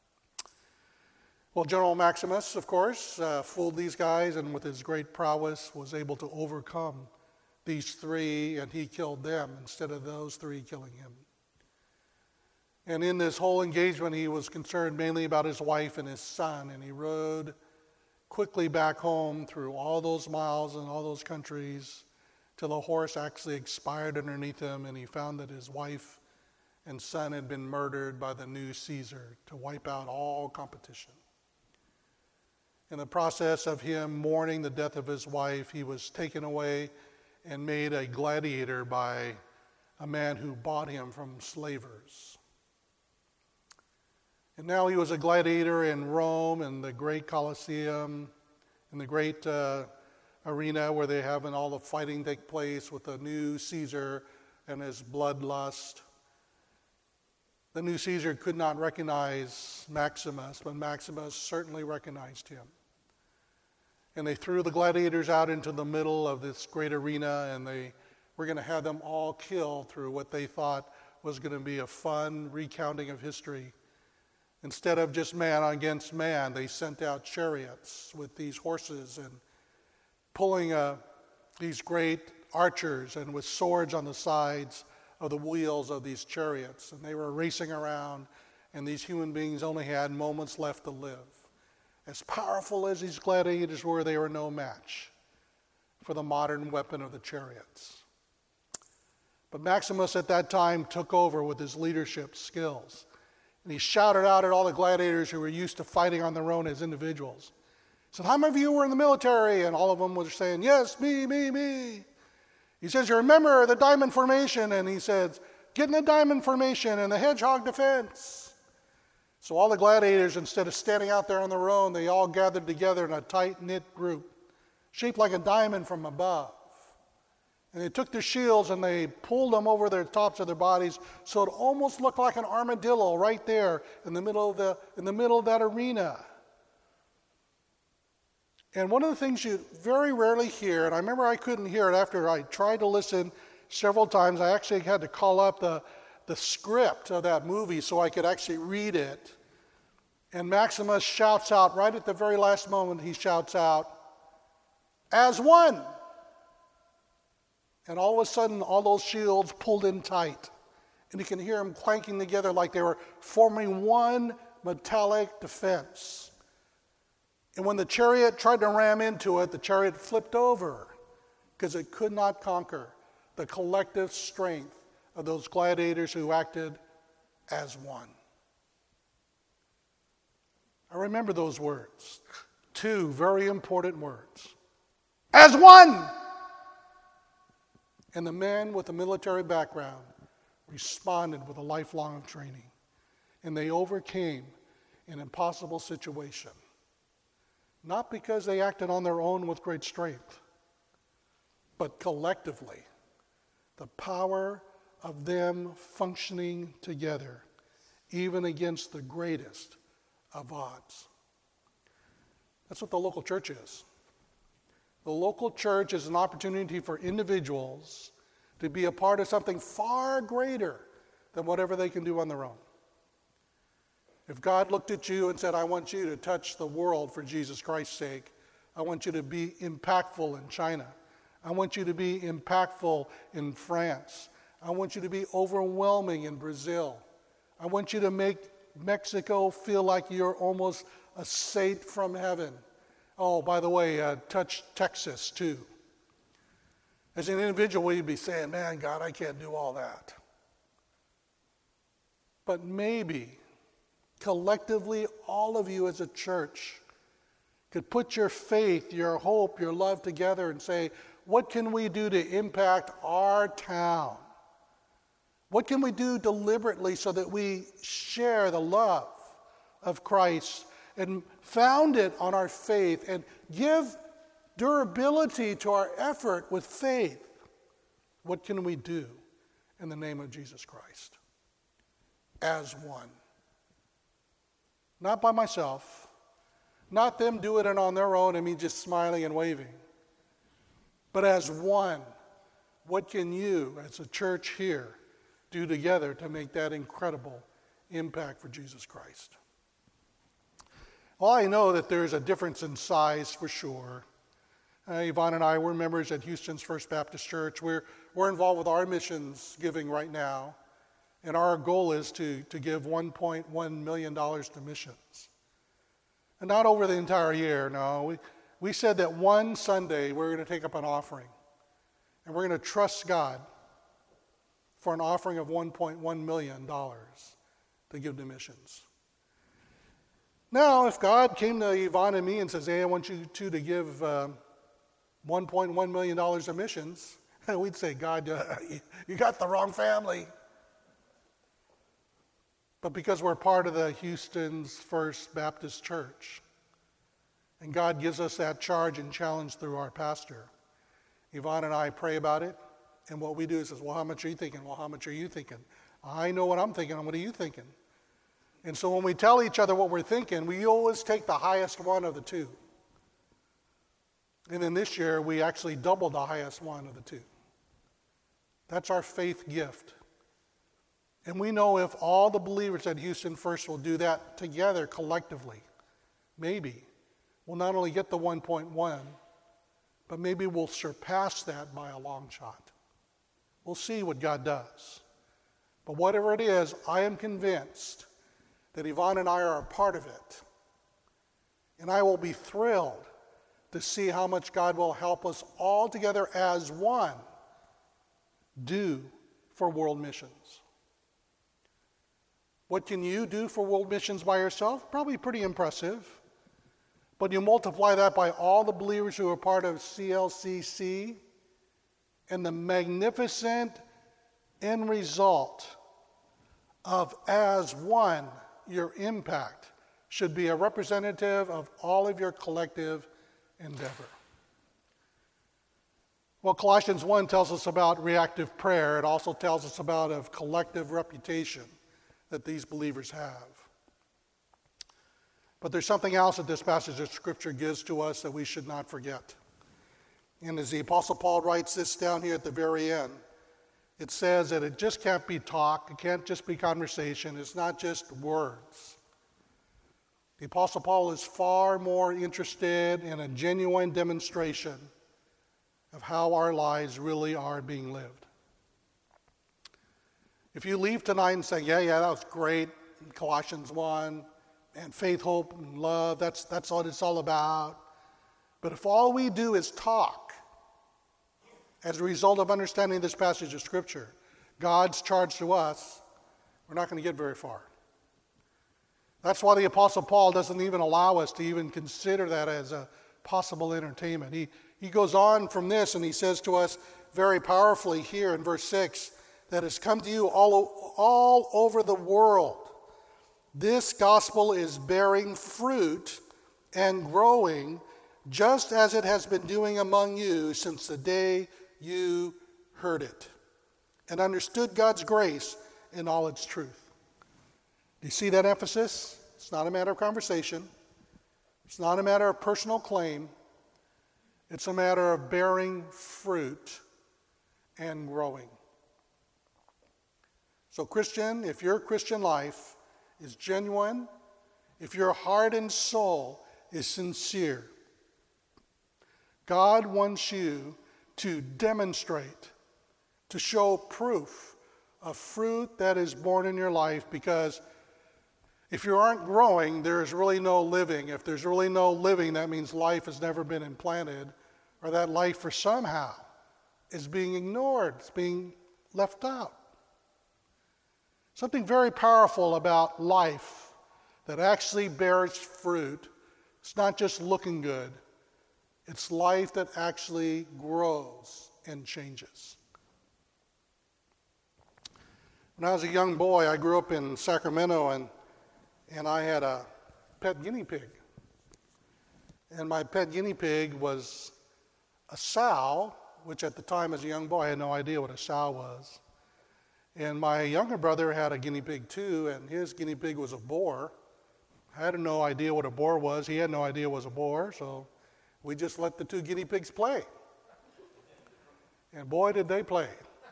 Well, General Maximus, of course, fooled these guys, and with his great prowess was able to overcome these three, and he killed them instead of those three killing him. And in this whole engagement, he was concerned mainly about his wife and his son, and he rode quickly back home through all those miles and all those countries till the horse actually expired underneath him, and he found that his wife and son had been murdered by the new Caesar to wipe out all competition. In the process of him mourning the death of his wife, he was taken away and made a gladiator by a man who bought him from slavers. And now he was a gladiator in Rome, in the great Colosseum, in the great arena where they have all the fighting take place with the new Caesar and his bloodlust. The new Caesar could not recognize Maximus, but Maximus certainly recognized him. And they threw the gladiators out into the middle of this great arena, and they were going to have them all killed through what they thought was going to be a fun recounting of history. Instead of just man against man, they sent out chariots with these horses and pulling these great archers and with swords on the sides of the wheels of these chariots. And they were racing around, and these human beings only had moments left to live. As powerful as these gladiators were, they were no match for the modern weapon of the chariots. But Maximus at that time took over with his leadership skills. And he shouted out at all the gladiators who were used to fighting on their own as individuals. He said, "How many of you were in the military?" And all of them were saying, "Yes, me. He says, "You remember the diamond formation?" And he says, "Get in the diamond formation and the hedgehog defense." So all the gladiators, instead of standing out there on their own, they all gathered together in a tight-knit group, shaped like a diamond from above. And they took their shields and they pulled them over the tops of their bodies so it almost looked like an armadillo right there in the middle of that arena. And one of the things you very rarely hear, and I remember I couldn't hear it after I tried to listen several times. I actually had to call up the script of that movie so I could actually read it. And Maximus shouts out, right at the very last moment, he shouts out, "As one!" And all of a sudden, all those shields pulled in tight. And you can hear them clanking together like they were forming one metallic defense. And when the chariot tried to ram into it, the chariot flipped over because it could not conquer the collective strength of those gladiators who acted as one. I remember those words. Two very important words. As one! And the men with a military background responded with a lifelong of training. And they overcame an impossible situation. Not because they acted on their own with great strength, but collectively. The power of them functioning together, even against the greatest of odds. That's what the local church is. The local church is an opportunity for individuals to be a part of something far greater than whatever they can do on their own. If God looked at you and said, "I want you to touch the world for Jesus Christ's sake. I want you to be impactful in China. I want you to be impactful in France. I want you to be overwhelming in Brazil. I want you to make Mexico feel like you're almost a saint from heaven. Oh, by the way, touch Texas too. As an individual, you'd be saying, man, God, I can't do all that. But maybe, collectively, all of you as a church could put your faith, your hope, your love together and say, what can we do to impact our town? What can we do deliberately so that we share the love of Christ and found it on our faith and give durability to our effort with faith? What can we do in the name of Jesus Christ? As one. Not by myself. Not them doing it on their own and me just smiling and waving. But as one. What can you, as a church here, do together to make that incredible impact for Jesus Christ? Well, I know that there's a difference in size for sure. Yvonne and I, we're members at Houston's First Baptist Church. We're involved with our missions giving right now. And our goal is to give $1.1 million to missions. And not over the entire year, no. We said that one Sunday we're going to take up an offering. And we're going to trust God for an offering of $1.1 million to give to missions. Now, if God came to Yvonne and me and says, hey, I want you two to give $1.1 million to missions, we'd say, God, you got the wrong family. But because we're part of the Houston's First Baptist Church, and God gives us that charge and challenge through our pastor, Yvonne and I pray about it, and what we do is, well, how much are you thinking? Well, how much are you thinking? I know what I'm thinking, and what are you thinking? And so when we tell each other what we're thinking, we always take the highest one of the two. And then this year, we actually doubled the highest one of the two. That's our faith gift. And we know if all the believers at Houston First will do that together collectively, maybe we'll not only get the 1.1, but maybe we'll surpass that by a long shot. We'll see what God does. But whatever it is, I am convinced that Yvonne and I are a part of it. And I will be thrilled to see how much God will help us all together as one do for world missions. What can you do for world missions by yourself? Probably pretty impressive. But you multiply that by all the believers who are part of CLCC, and the magnificent end result of as one, your impact should be a representative of all of your collective endeavor. Well, Colossians 1 tells us about reactive prayer. It also tells us about a collective reputation that these believers have. But there's something else that this passage of Scripture gives to us that we should not forget. And as the Apostle Paul writes this down here at the very end, it says that it just can't be talk, it can't just be conversation, it's not just words. The Apostle Paul is far more interested in a genuine demonstration of how our lives really are being lived. If you leave tonight and say, yeah, that was great, Colossians 1, and faith, hope, and love, that's what it's all about. But if all we do is talk, as a result of understanding this passage of Scripture, God's charge to us, we're not going to get very far. That's why the Apostle Paul doesn't even allow us to even consider that as a possible entertainment. He goes on from this and he says to us very powerfully here in verse 6 that has come to you all over the world. This gospel is bearing fruit and growing just as it has been doing among you since the day you heard it and understood God's grace in all its truth. Do you see that emphasis? It's not a matter of conversation. It's not a matter of personal claim. It's a matter of bearing fruit and growing. So Christian, if your Christian life is genuine, if your heart and soul is sincere, God wants you to demonstrate, to show proof of fruit that is born in your life, because if you aren't growing, there's really no living. If there's really no living, that means life has never been implanted, or that life for somehow is being ignored, it's being left out. Something very powerful about life that actually bears fruit. It's not just looking good. It's life that actually grows and changes. When I was a young boy, I grew up in Sacramento, and I had a pet guinea pig. And my pet guinea pig was a sow, which at the time as a young boy I had no idea what a sow was. And my younger brother had a guinea pig too, and his guinea pig was a boar. I had no idea what a boar was. He had no idea it was a boar, so we just let the two guinea pigs play. And boy, did they play.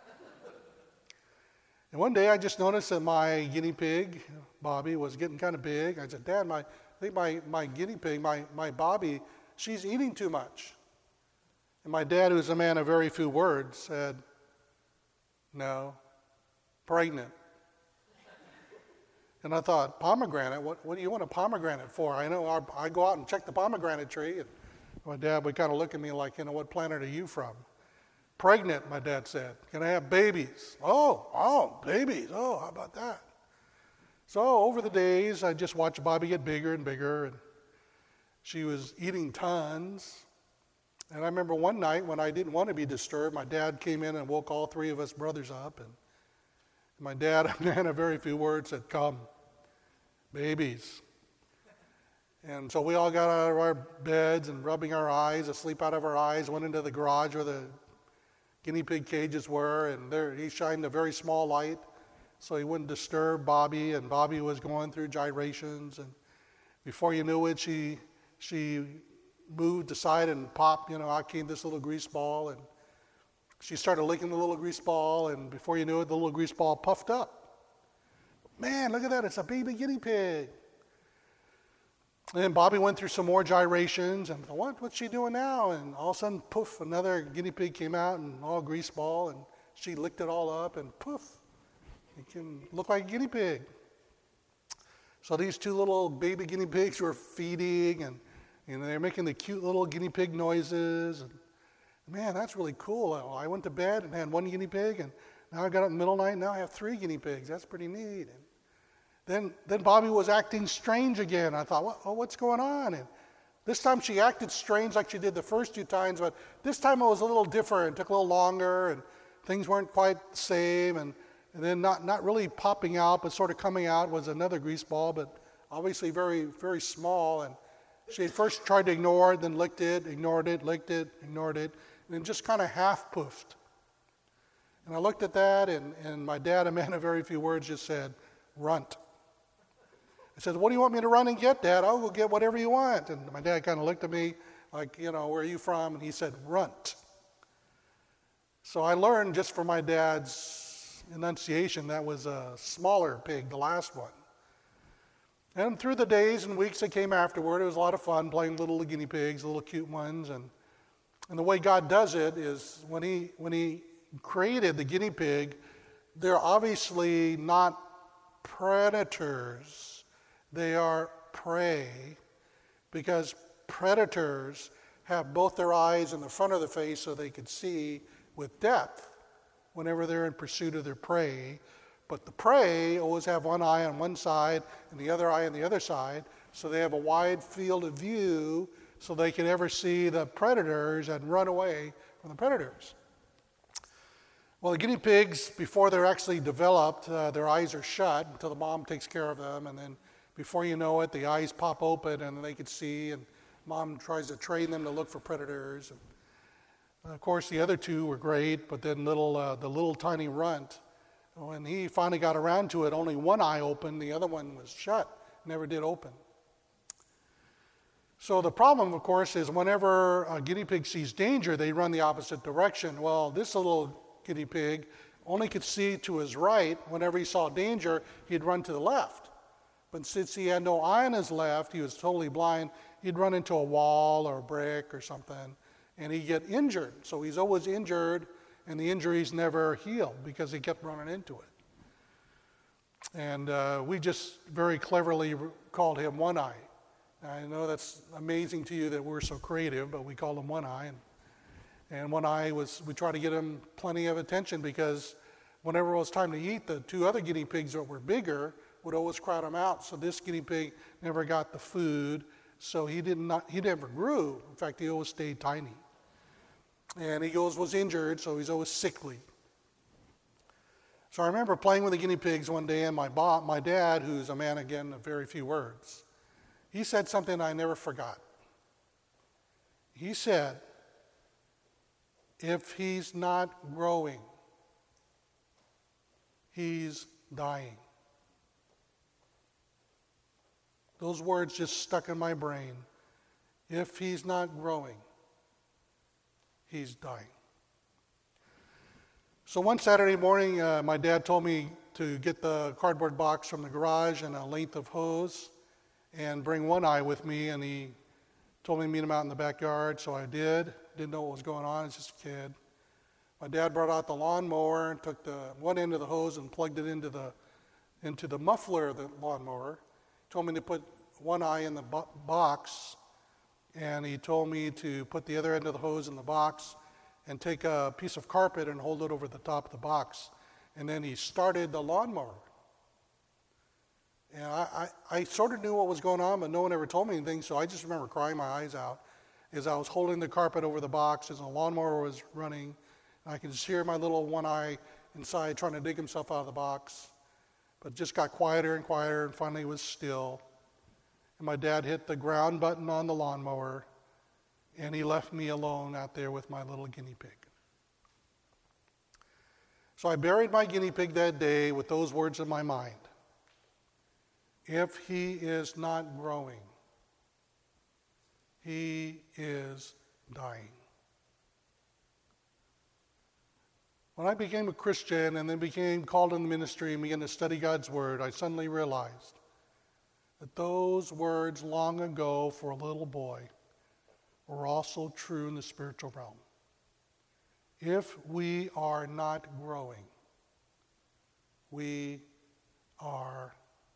And one day I just noticed that my guinea pig, Bobby, was getting kind of big. I said, Dad, I think my guinea pig, my Bobby, she's eating too much. And my dad, who's a man of very few words, said, no, pregnant. And I thought, pomegranate? What do you want a pomegranate for? I know I go out and check the pomegranate tree, and my dad would kind of look at me like, what planet are you from? Pregnant, my dad said. Can I have babies? Oh, babies. Oh, how about that? So over the days, I just watched Bobby get bigger and bigger, and she was eating tons. And I remember one night when I didn't want to be disturbed, my dad came in and woke all three of us brothers up, and my dad, a man of very few words, said, come, babies. And so we all got out of our beds and rubbing our eyes, asleep out of our eyes, went into the garage where the guinea pig cages were, and there he shined a very small light so he wouldn't disturb Bobby, and Bobby was going through gyrations, and before you knew it, she moved aside and popped, out came this little grease ball, and she started licking the little grease ball, and before you knew it, the little grease ball puffed up. Man, look at that, it's a baby guinea pig. And then Bobby went through some more gyrations, and what's she doing now? And all of a sudden, poof, another guinea pig came out, and all grease ball, and she licked it all up, and poof, it can look like a guinea pig. So these two little baby guinea pigs were feeding, and they're making the cute little guinea pig noises. And man, that's really cool. I went to bed and had one guinea pig, and now I got up in the middle of the night, and now I have 3 guinea pigs. That's pretty neat. And then Bobby was acting strange again. I thought, what's going on? And this time she acted strange like she did the first 2 times, but this time it was a little different. It took a little longer, and things weren't quite the same. And then not really popping out, but sort of coming out was another grease ball, but obviously very, very small. And she had first tried to ignore it, then licked it, ignored it, licked it, ignored it, and then just kind of half poofed. And I looked at that, and my dad, a man of very few words, just said, runt. I said, what do you want me to run and get, Dad? I'll go get whatever you want. And my dad kind of looked at me like, where are you from? And he said, runt. So I learned just from my dad's enunciation that was a smaller pig, the last one. And through the days and weeks that came afterward, it was a lot of fun playing little guinea pigs, little cute ones. And the way God does it is when he created the guinea pig, they're obviously not predators. They are prey, because predators have both their eyes in the front of the face so they could see with depth whenever they're in pursuit of their prey. But the prey always have one eye on one side and the other eye on the other side, so they have a wide field of view so they can ever see the predators and run away from the predators. Well, the guinea pigs, before they're actually developed, their eyes are shut until the mom takes care of them, and then before you know it, the eyes pop open and they can see, and mom tries to train them to look for predators. And of course, the other 2 were great, but then the little tiny runt, when he finally got around to it, only one eye opened, the other one was shut, never did open. So the problem, of course, is whenever a guinea pig sees danger, they run the opposite direction. Well, this little guinea pig only could see to his right. Whenever he saw danger, he'd run to the left. But since he had no eye on his left, he was totally blind, he'd run into a wall or a brick or something, and he'd get injured. So he's always injured, and the injuries never healed because he kept running into it. And we just very cleverly called him One Eye. I know that's amazing to you that we're so creative, but we called him One Eye. And One Eye we tried to get him plenty of attention because whenever it was time to eat, the two other guinea pigs that were bigger would always crowd him out. So this guinea pig never got the food. So he never grew. In fact, he always stayed tiny. And he always was injured, so he's always sickly. So I remember playing with the guinea pigs one day, and my dad, who's a man, again, of very few words, he said something I never forgot. He said, if he's not growing, he's dying. Those words just stuck in my brain. If he's not growing, he's dying. So one Saturday morning, my dad told me to get the cardboard box from the garage and a length of hose and bring One Eye with me, and he told me to meet him out in the backyard, so I did. Didn't know what was going on, I was just a kid. My dad brought out the lawnmower and took the one end of the hose and plugged it into the muffler of the lawnmower. Told me to put One Eye in the box, and he told me to put the other end of the hose in the box and take a piece of carpet and hold it over the top of the box. And then he started the lawnmower. And I sort of knew what was going on, but no one ever told me anything, so I just remember crying my eyes out as I was holding the carpet over the box as the lawnmower was running. And I could just hear my little One Eye inside trying to dig himself out of the box. But it just got quieter and quieter, and finally it was still. And my dad hit the ground button on the lawnmower, and he left me alone out there with my little guinea pig. So I buried my guinea pig that day with those words in my mind. If he is not growing, he is dying. When I became a Christian and then became called in the ministry and began to study God's Word, I suddenly realized that those words long ago for a little boy were also true in the spiritual realm. If we are not growing, we are.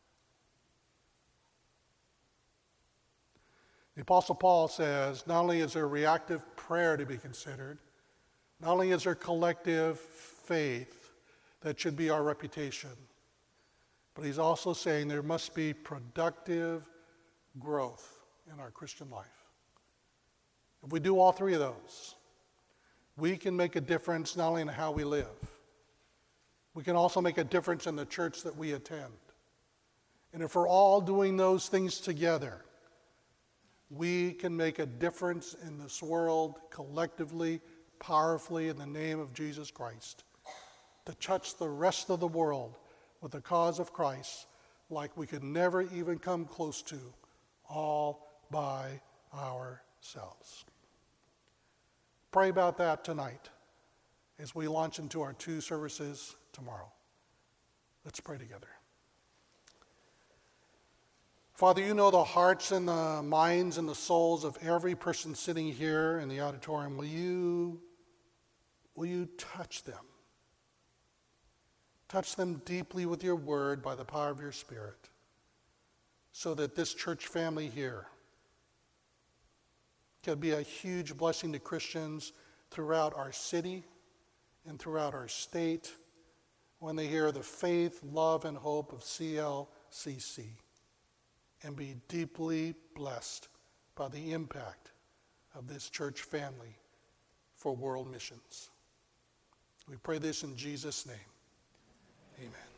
The Apostle Paul says, not only is there reactive prayer to be considered, not only is there collective faith that should be our reputation, but he's also saying there must be productive growth in our Christian life. If we do all three of those, we can make a difference not only in how we live, we can also make a difference in the church that we attend. And if we're all doing those things together, we can make a difference in this world collectively, powerfully, in the name of Jesus Christ, to touch the rest of the world with the cause of Christ like we could never even come close to all by ourselves. Pray about that tonight as we launch into our 2 services tomorrow. Let's pray together. Father, you know the hearts and the minds and the souls of every person sitting here in the auditorium. Will you touch them? Touch them deeply with your word by the power of your Spirit, so that this church family here can be a huge blessing to Christians throughout our city and throughout our state when they hear the faith, love, and hope of CLCC, and be deeply blessed by the impact of this church family for world missions. We pray this in Jesus' name. Amen.